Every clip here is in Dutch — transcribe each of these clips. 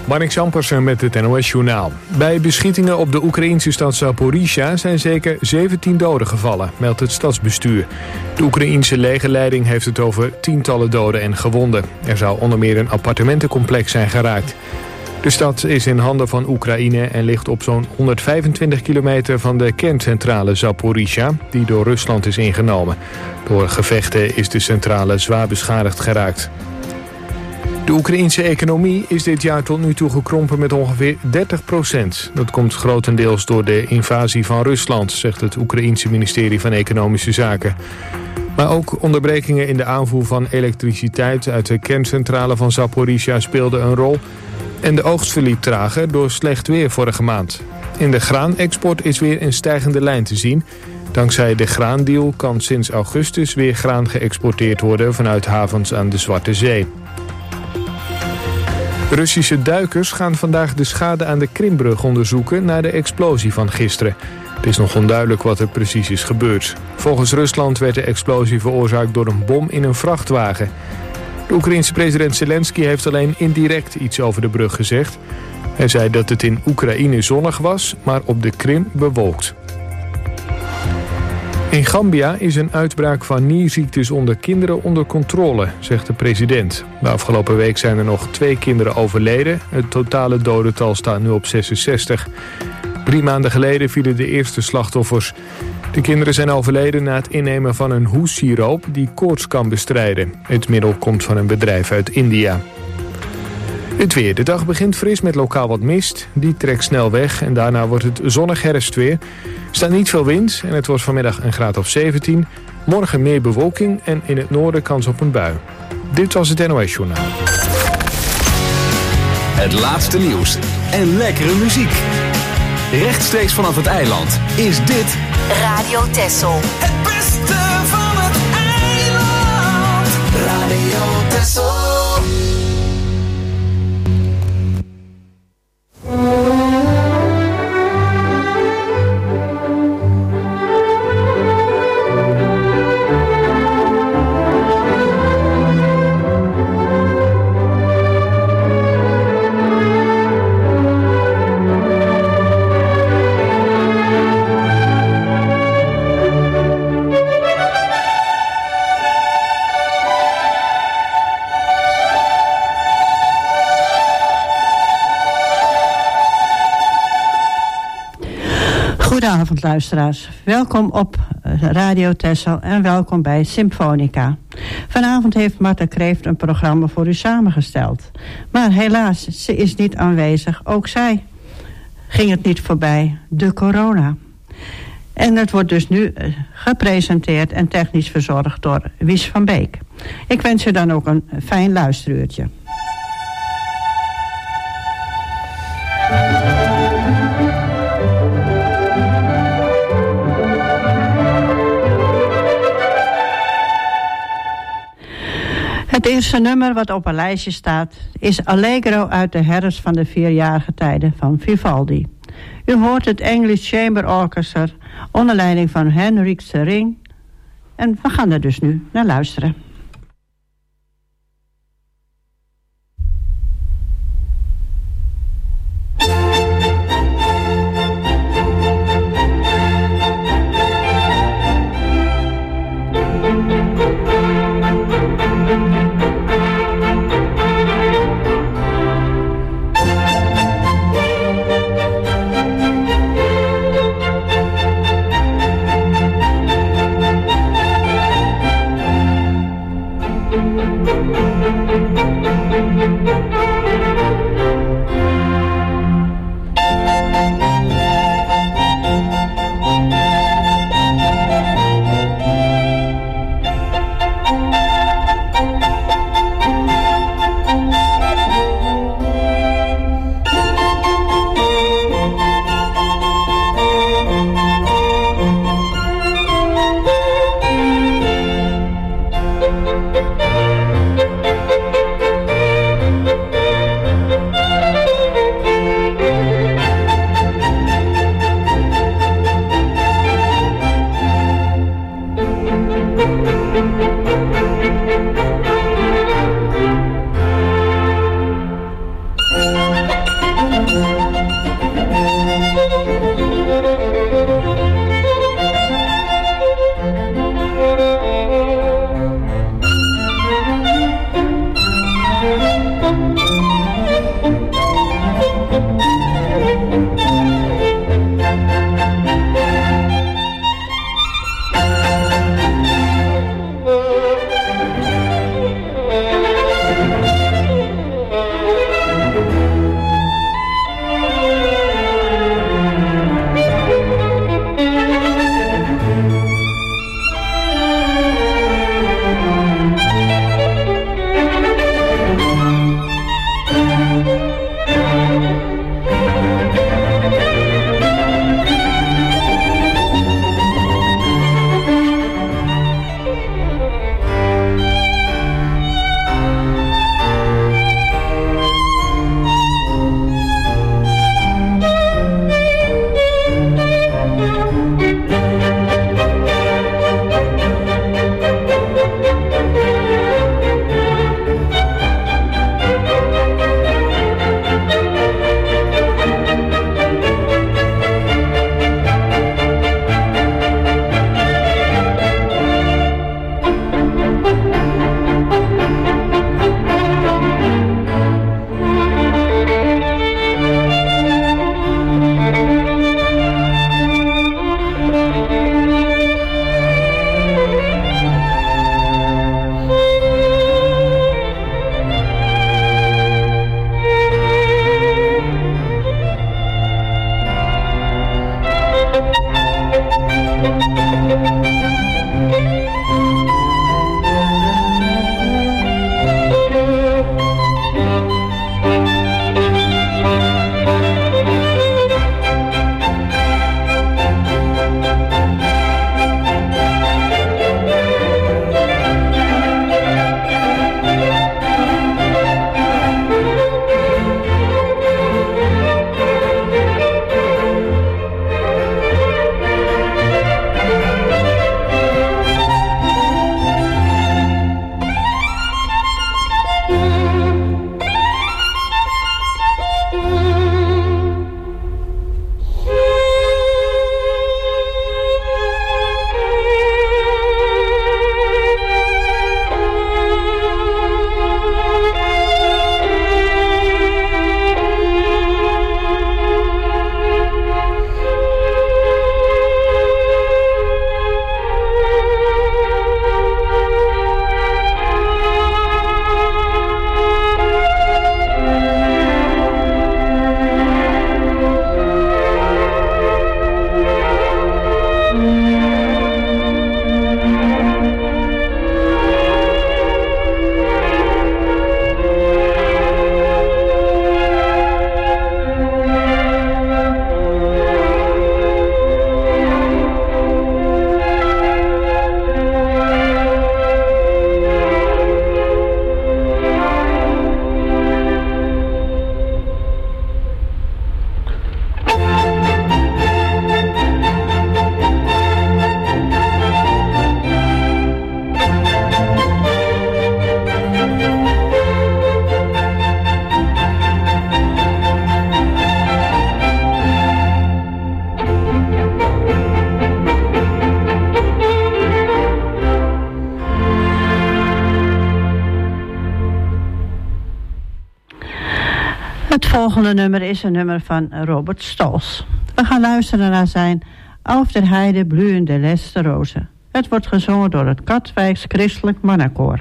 Marnix Ampersen met het NOS-journaal. Bij beschietingen op de Oekraïnse stad Zaporizhzhia zijn zeker 17 doden gevallen, meldt het stadsbestuur. De Oekraïnse legerleiding heeft het over tientallen doden en gewonden. Er zou onder meer een appartementencomplex zijn geraakt. De stad is in handen van Oekraïne en ligt op zo'n 125 kilometer van de kerncentrale Zaporizhzhia, die door Rusland is ingenomen. Door gevechten is de centrale zwaar beschadigd geraakt. De Oekraïnse economie is dit jaar tot nu toe gekrompen met ongeveer 30%. Dat komt grotendeels door de invasie van Rusland, zegt het Oekraïense ministerie van Economische Zaken. Maar ook onderbrekingen in de aanvoer van elektriciteit uit de kerncentrale van Zaporizhzhia speelden een rol. En de oogst verliep trager door slecht weer vorige maand. In de graanexport is weer een stijgende lijn te zien. Dankzij de graandeal kan sinds augustus weer graan geëxporteerd worden vanuit havens aan de Zwarte Zee. Russische duikers gaan vandaag de schade aan de Krimbrug onderzoeken na de explosie van gisteren. Het is nog onduidelijk wat er precies is gebeurd. Volgens Rusland werd de explosie veroorzaakt door een bom in een vrachtwagen. De Oekraïense president Zelensky heeft alleen indirect iets over de brug gezegd. Hij zei dat het in Oekraïne zonnig was, maar op de Krim bewolkt. In Gambia is een uitbraak van nierziektes onder kinderen onder controle, zegt de president. De afgelopen week zijn er nog 2 kinderen overleden. Het totale dodental staat nu op 66. 3 maanden geleden vielen de eerste slachtoffers. De kinderen zijn overleden na het innemen van een hoessiroop die koorts kan bestrijden. Het middel komt van een bedrijf uit India. Het weer. De dag begint fris met lokaal wat mist. Die trekt snel weg en daarna wordt het zonnig herfstweer. Er staat niet veel wind en het wordt vanmiddag een graad of 17. Morgen meer bewolking en in het noorden kans op een bui. Dit was het NOS Journaal. Het laatste nieuws en lekkere muziek. Rechtstreeks vanaf het eiland is dit Radio Texel. Het beste van het eiland. Radio Texel. Goedenavond luisteraars, welkom op Radio Texel en welkom bij Symfonica. Vanavond heeft Marta Kreeft een programma voor u samengesteld. Maar helaas, ze is niet aanwezig, ook zij ging het niet voorbij, de corona. En het wordt dus nu gepresenteerd en technisch verzorgd door Wies van Beek. Ik wens u dan ook een fijn luisteruurtje. Het eerste nummer wat op een lijstje staat is Allegro uit de herfst van de 4-jarige tijden van Vivaldi. U hoort het English Chamber Orchestra onder leiding van Henrik Sering. En we gaan er dus nu naar luisteren. volgende nummer is een nummer van Robert Stolz. We gaan luisteren naar zijn Auf der Heide blühen de letzte rozen. Het wordt gezongen door het Katwijks Christelijk Mannenkoor.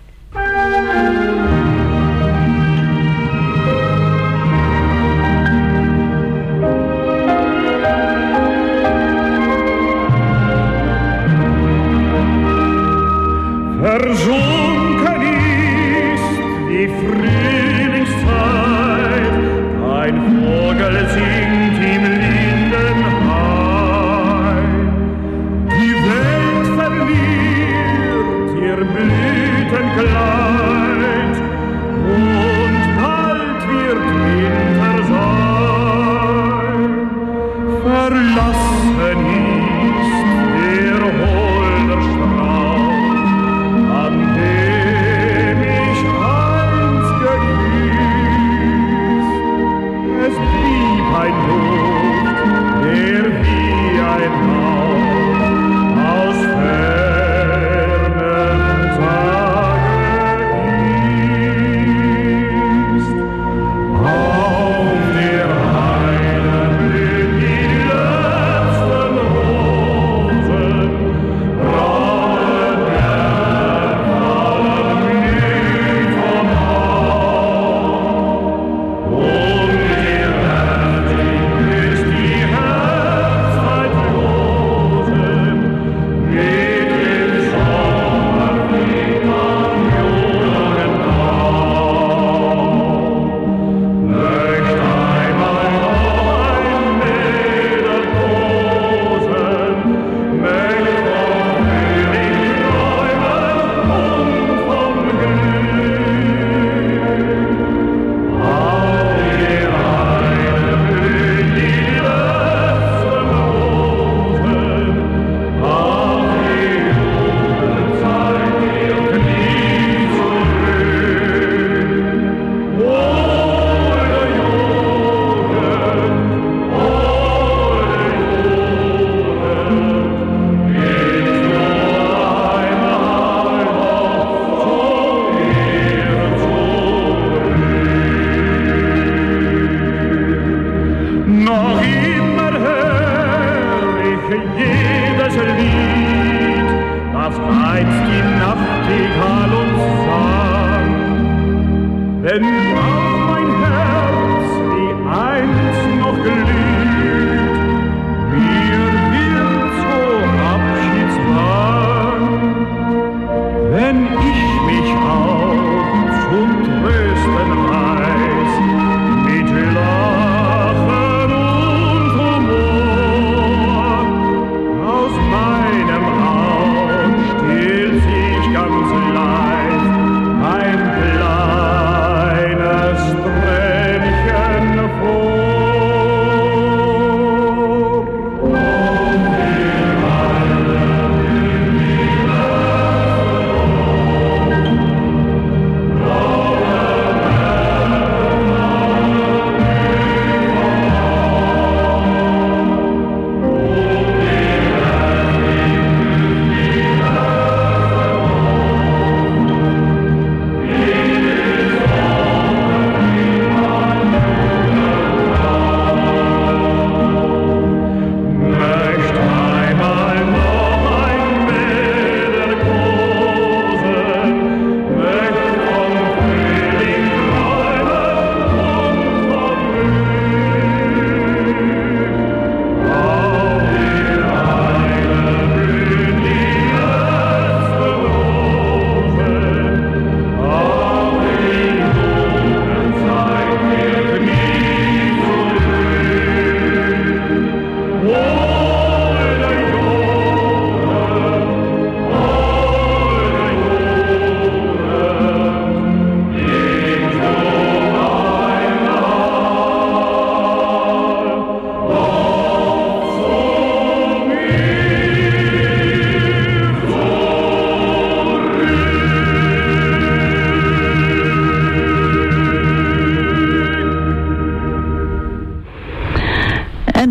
Versunken ist die Frühlingszeit, ein Vogel singt im Lindenhain. Die Welt verliert ihr Blüten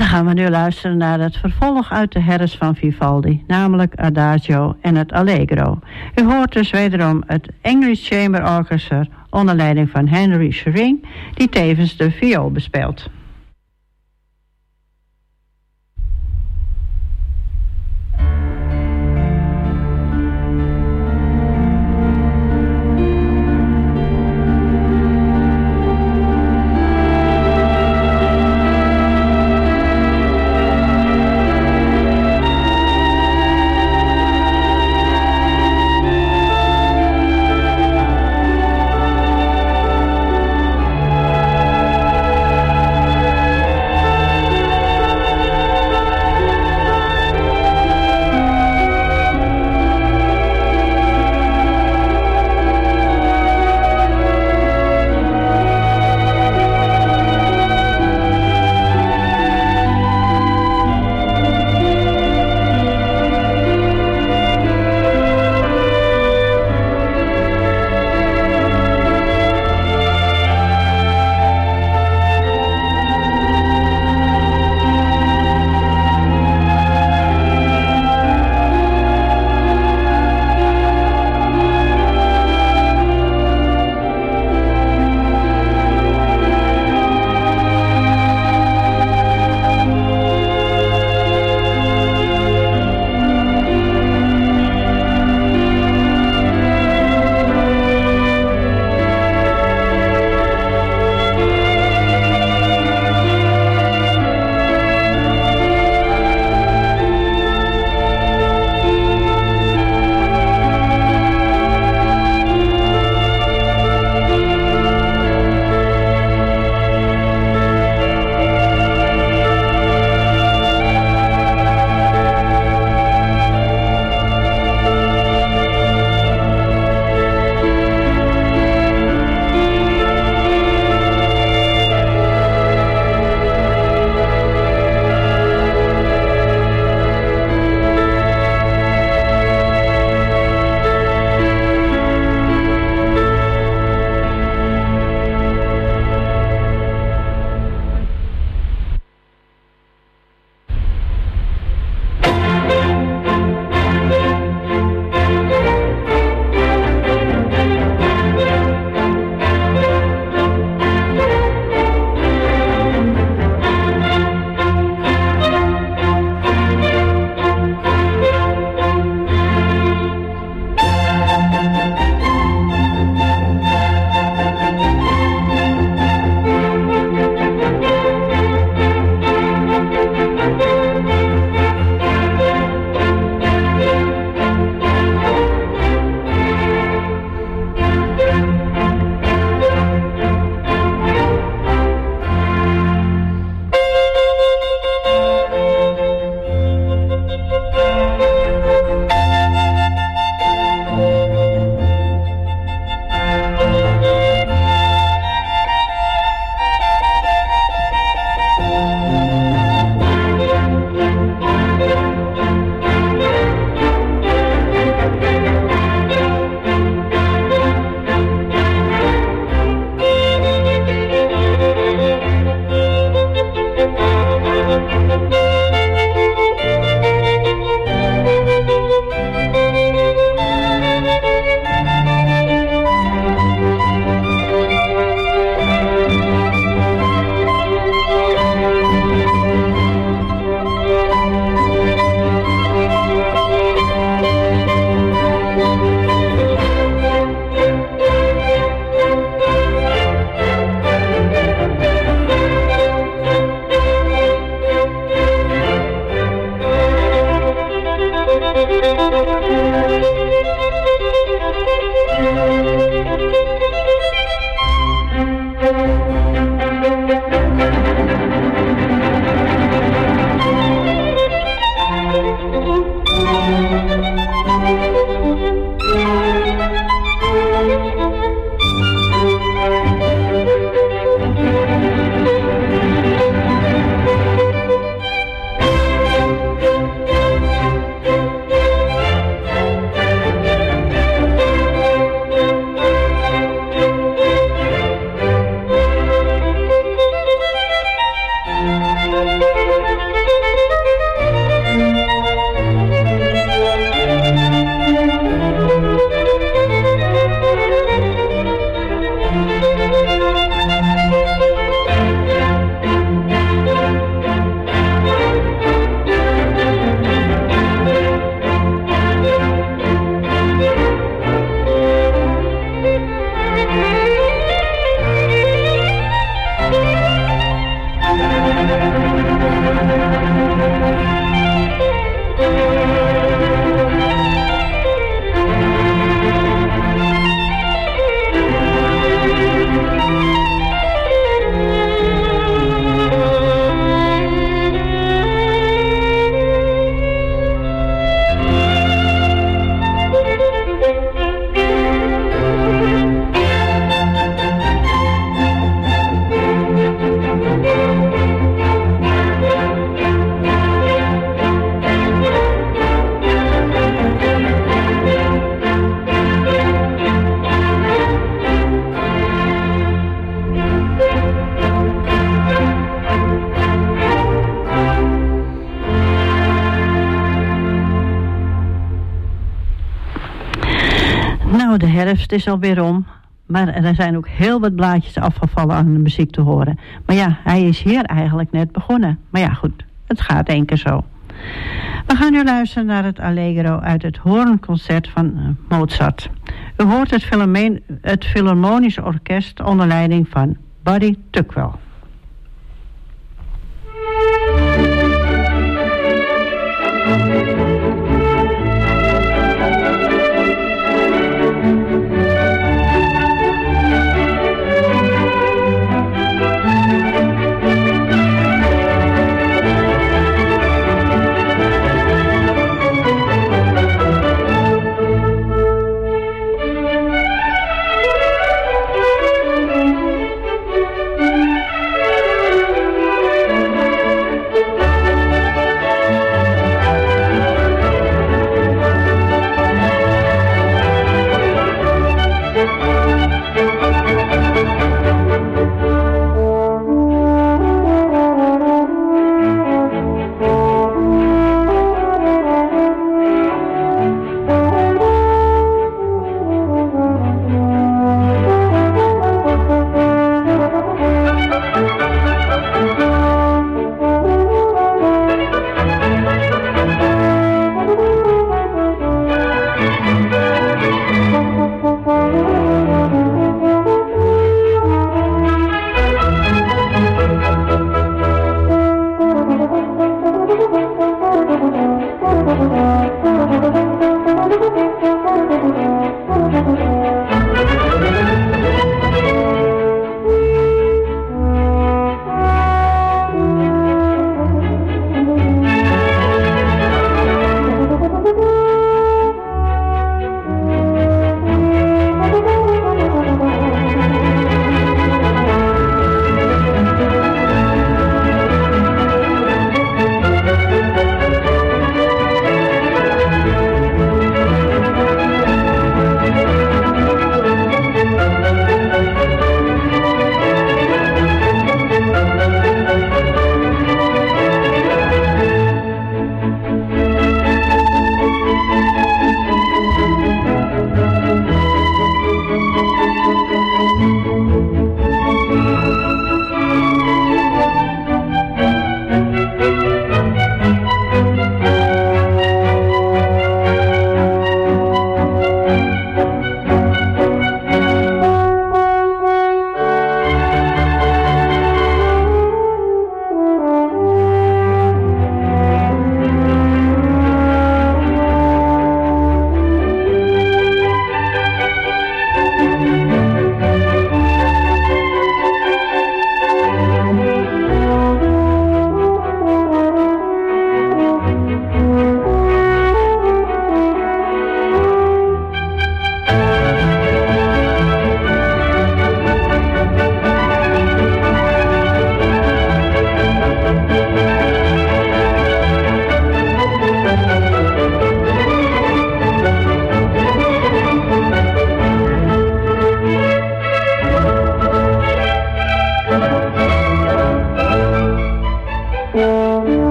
dan gaan we nu luisteren naar het vervolg uit de herfst van Vivaldi, namelijk Adagio en het Allegro. U hoort dus wederom het English Chamber Orchestra onder leiding van Henry Schering, die tevens de viool bespeelt. Nou, de herfst is alweer om. Maar er zijn ook heel wat blaadjes afgevallen aan de muziek te horen. Maar ja, hij is hier eigenlijk net begonnen. Maar ja, goed, het gaat één keer zo. We gaan nu luisteren naar het Allegro uit het Hoornconcert van Mozart. U hoort het Philharmonisch Orkest onder leiding van Buddy Tuckwell.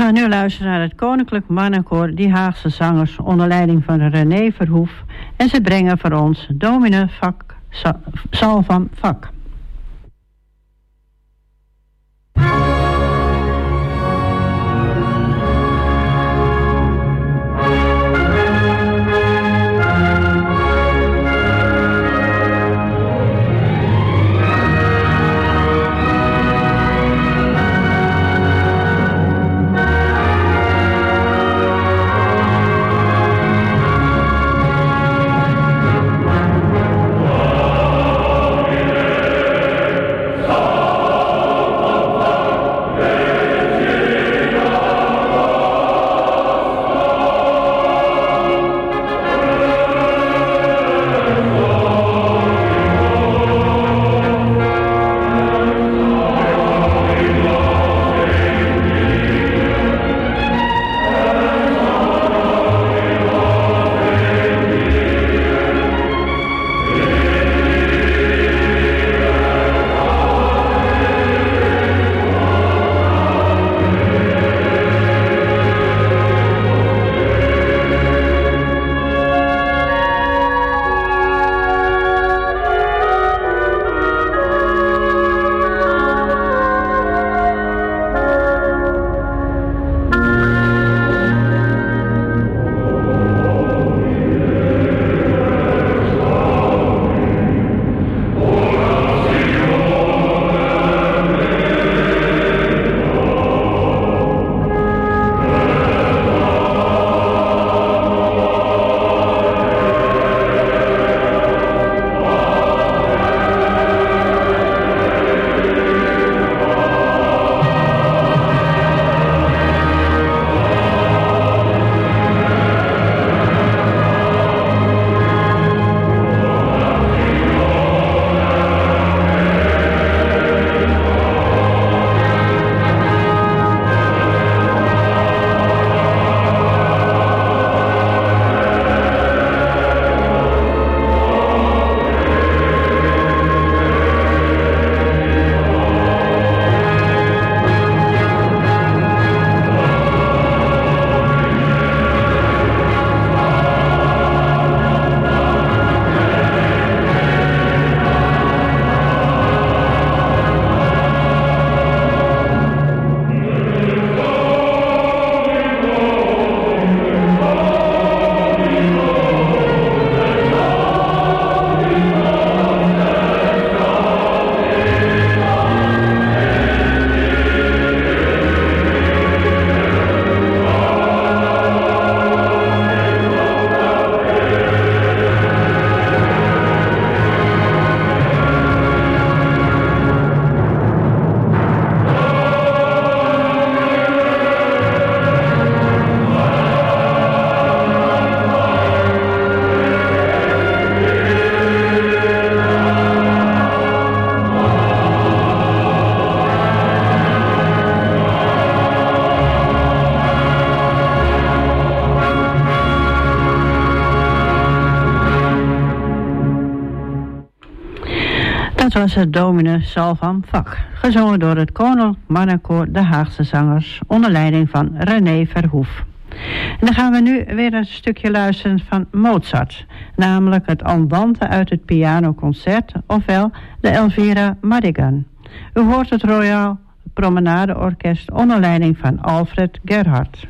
gaan nu luisteren naar het Koninklijk Mannenkoor Die Haagse Zangers onder leiding van René Verhoef. En ze brengen voor ons Domine Salvam Vak. Dat was het Domine Salvam Vak, gezongen door het Koninklijk Mannenkoor De Haagse Zangers, onder leiding van René Verhoef. En dan gaan we nu weer een stukje luisteren van Mozart, namelijk het Andante uit het pianoconcert, ofwel de Elvira Madigan. U hoort het Royal Promenade Orkest onder leiding van Alfred Gerhardt.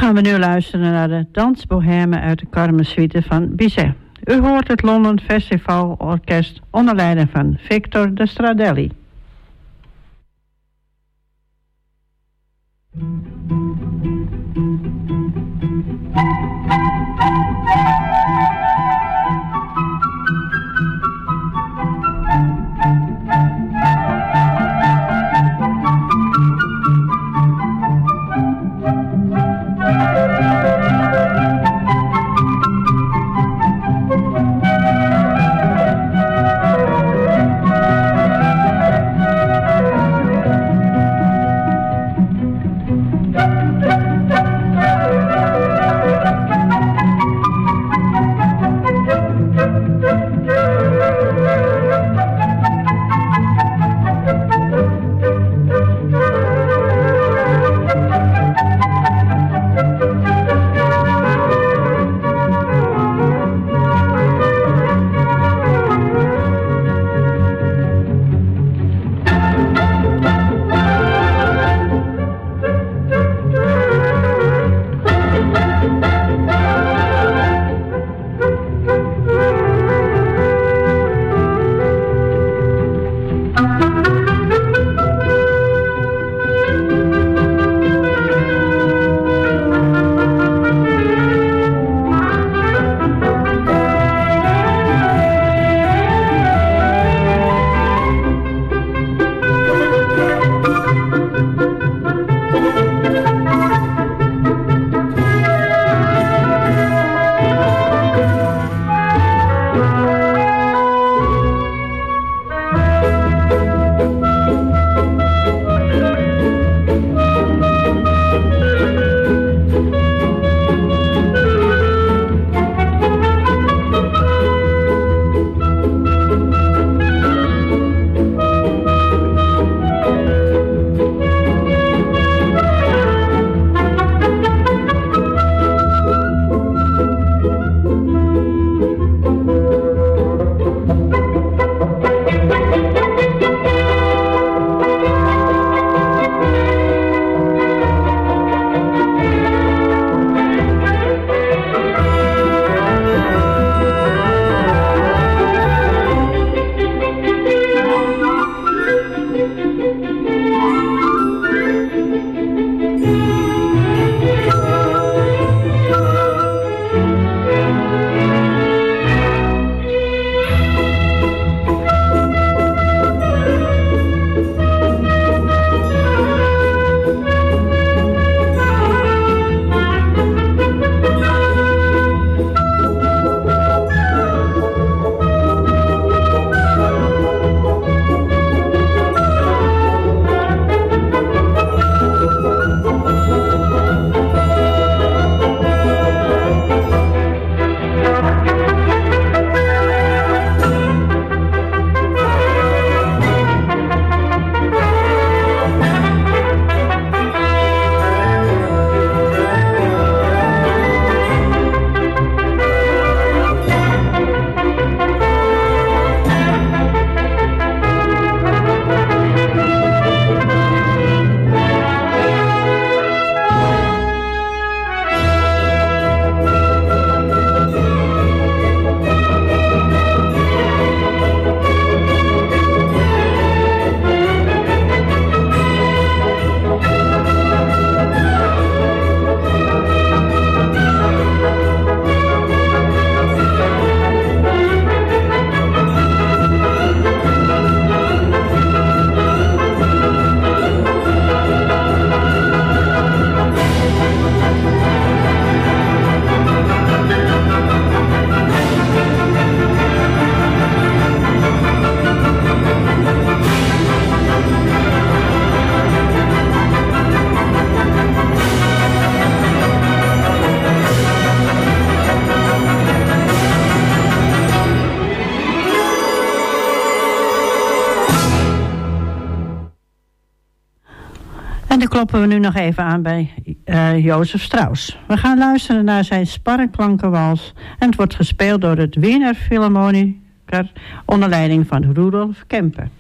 gaan we nu luisteren naar de dansbohème uit de Carmen-suite van Bizet. U hoort het London Festival Orkest onder leiding van Victor de Stradelli. En dan kloppen we nu nog even aan bij Jozef Strauss. We gaan luisteren naar zijn Sparrenklankenwals. En het wordt gespeeld door het Wiener Philharmoniker onder leiding van Rudolf Kemper.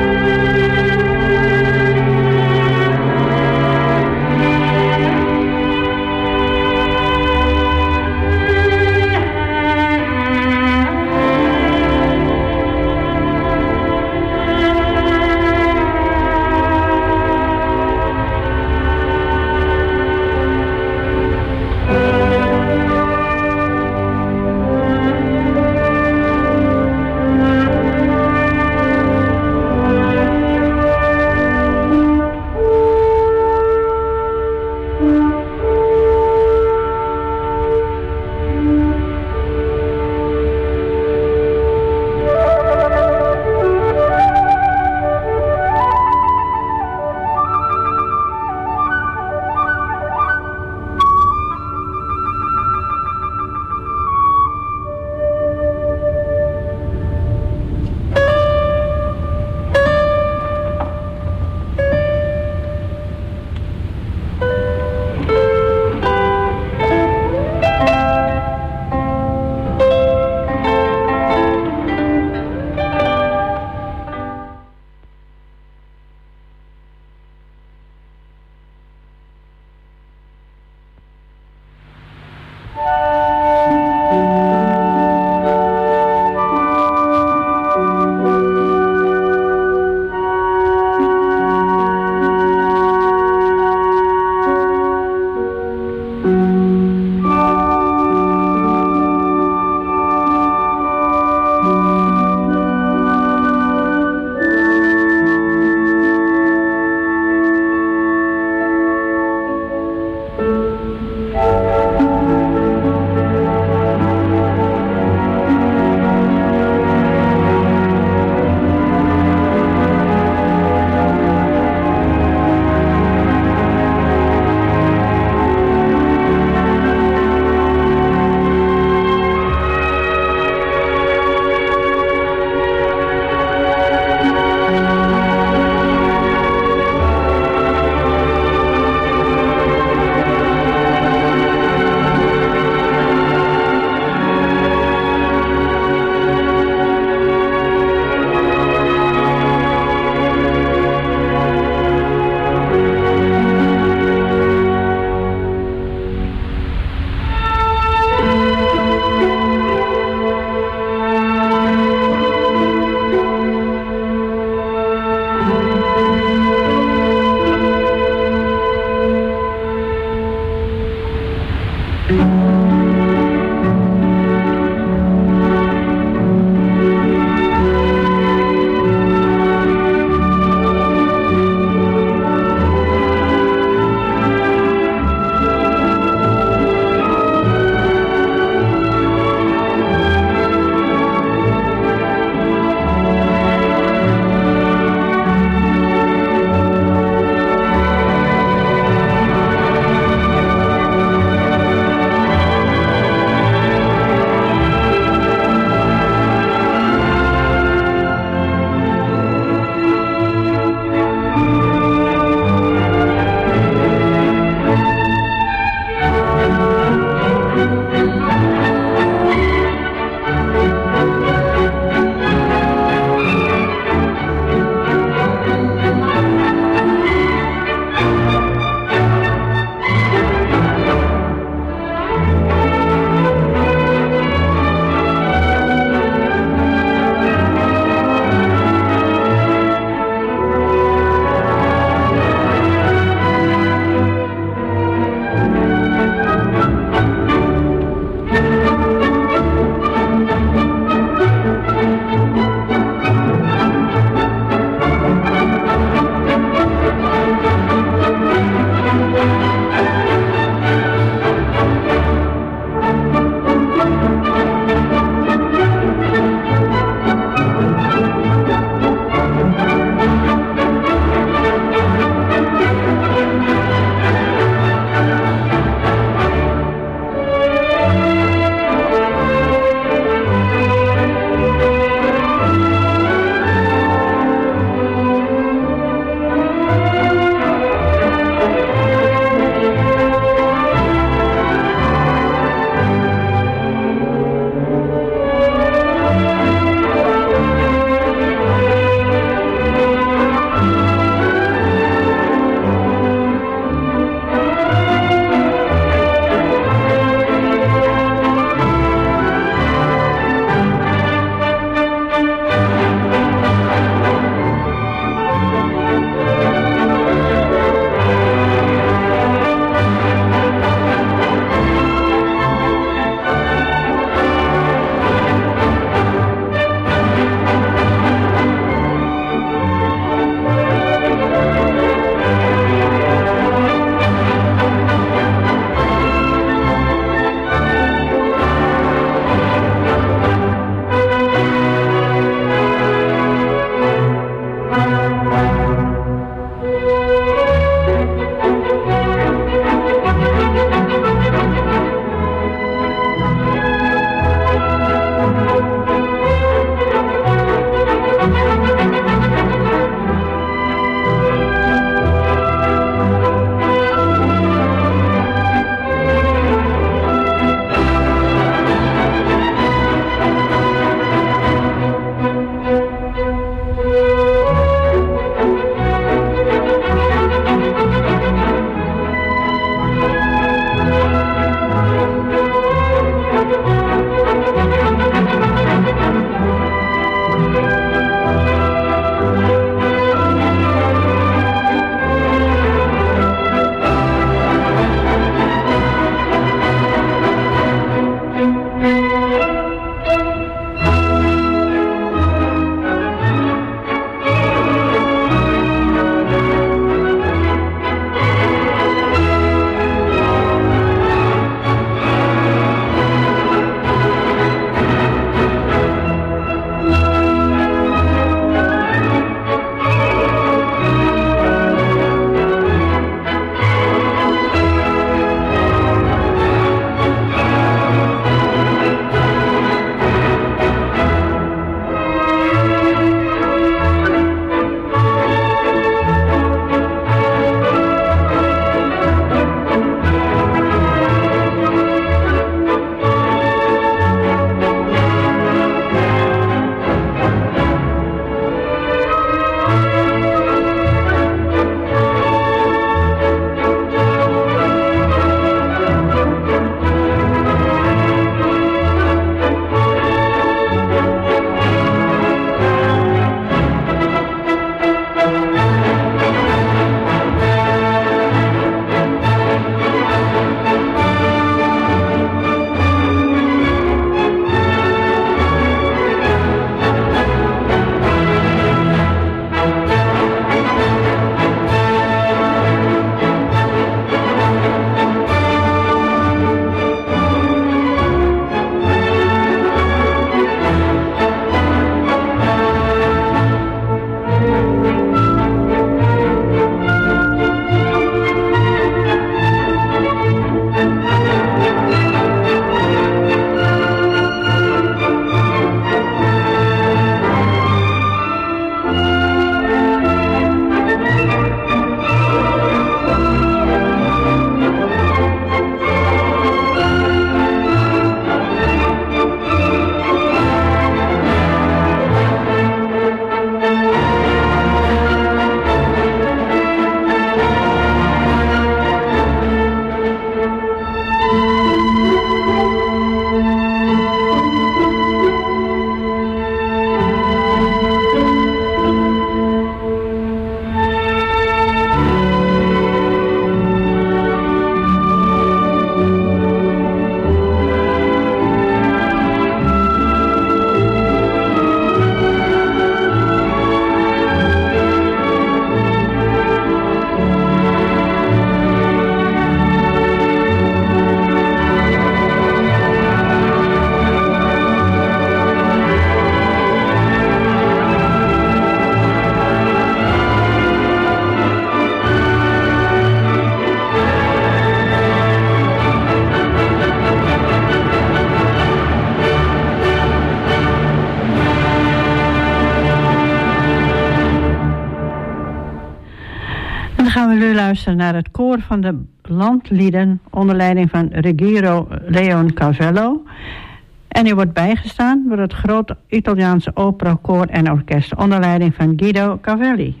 gaan we nu luisteren naar het koor van de landlieden onder leiding van Ruggiero Leoncavallo. En die wordt bijgestaan door het grote Italiaanse operakoor en orkest onder leiding van Guido Cavelli.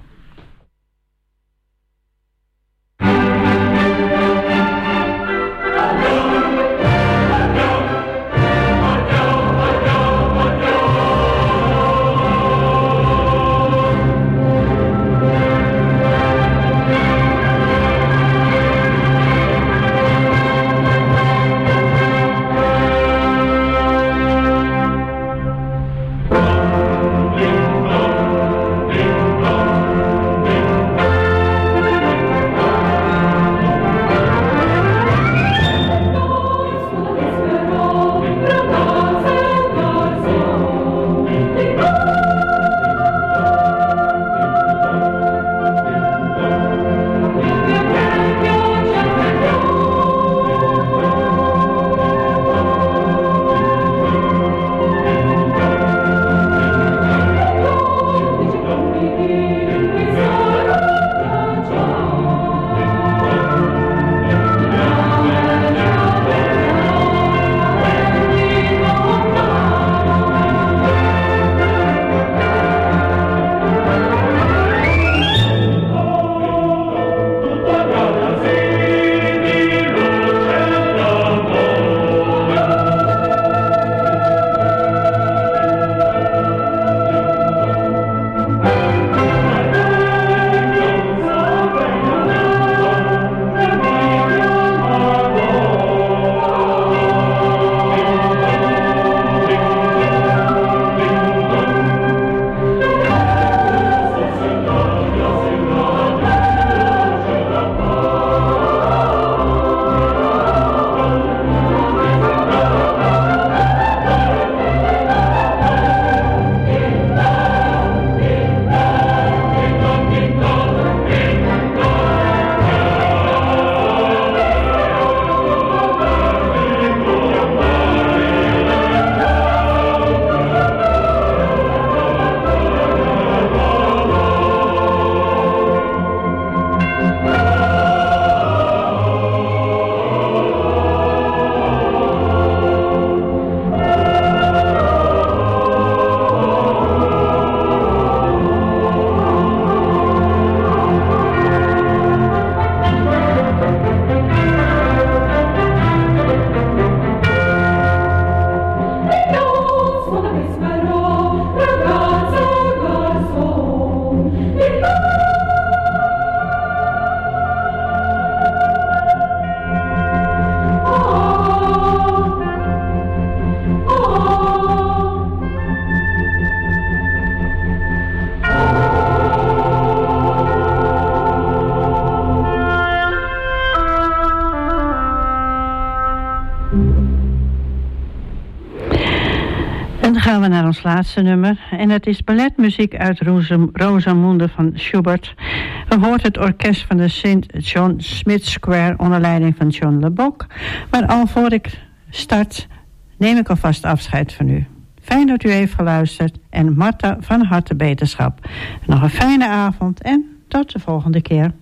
En dan gaan we naar ons laatste nummer. En dat is balletmuziek uit Rosamunde van Schubert. We hoort het orkest van de St. John Smith Square onder leiding van John LeBock. Maar al voor ik start neem ik alvast afscheid van u. Fijn dat u heeft geluisterd en Marta van harte beterschap. Nog een fijne avond en tot de volgende keer.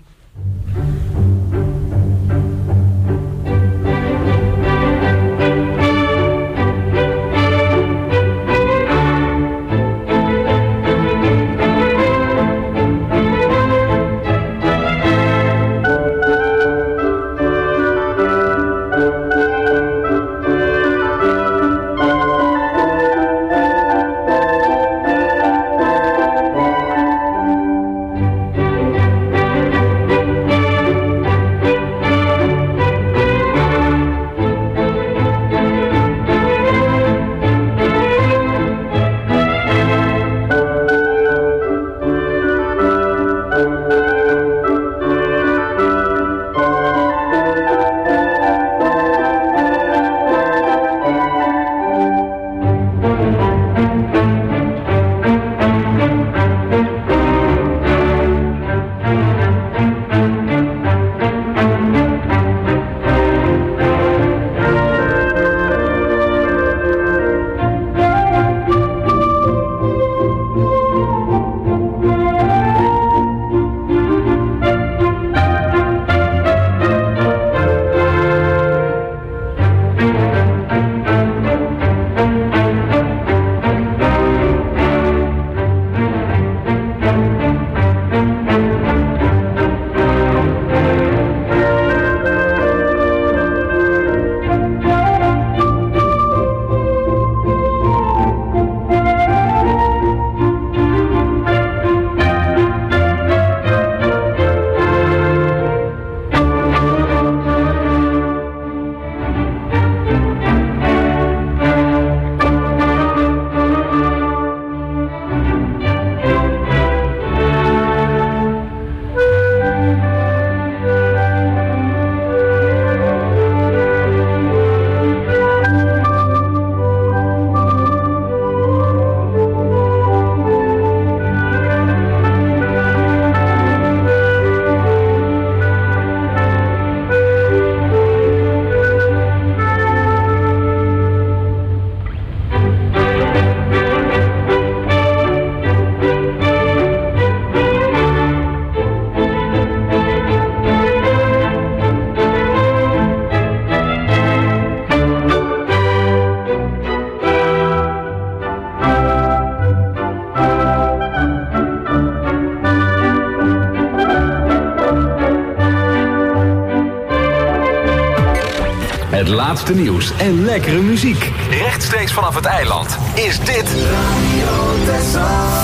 laatste nieuws en lekkere muziek. Rechtstreeks vanaf het eiland is dit Radio Texel.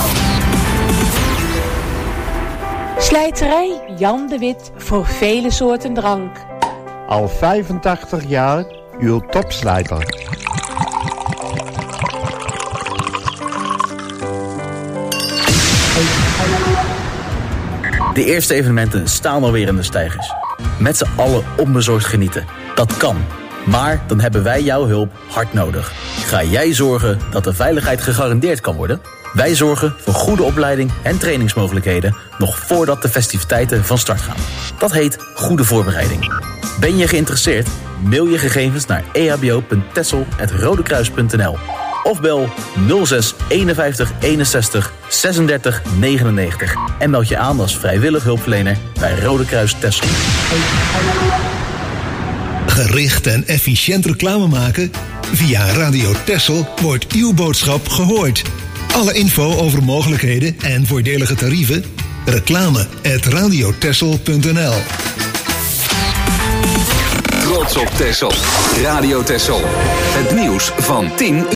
Slijterij Jan de Wit voor vele soorten drank. Al 85 jaar uw topslijter. De eerste evenementen staan alweer in de steigers. Met z'n allen onbezorgd genieten. Dat kan. Maar dan hebben wij jouw hulp hard nodig. Ga jij zorgen dat de veiligheid gegarandeerd kan worden? Wij zorgen voor goede opleiding en trainingsmogelijkheden nog voordat de festiviteiten van start gaan. Dat heet goede voorbereiding. Ben je geïnteresseerd? Mail je gegevens naar ehbo.texel@rodekruis.nl of bel 06 51 61 36 99 en meld je aan als vrijwillig hulpverlener bij Rode Kruis Texel. Gericht en efficiënt reclame maken? Via Radio Texel wordt uw boodschap gehoord. Alle info over mogelijkheden en voordelige tarieven? reclame@radiotexel.nl. Trots op Texel. Radio Texel. Het nieuws van 10 uur.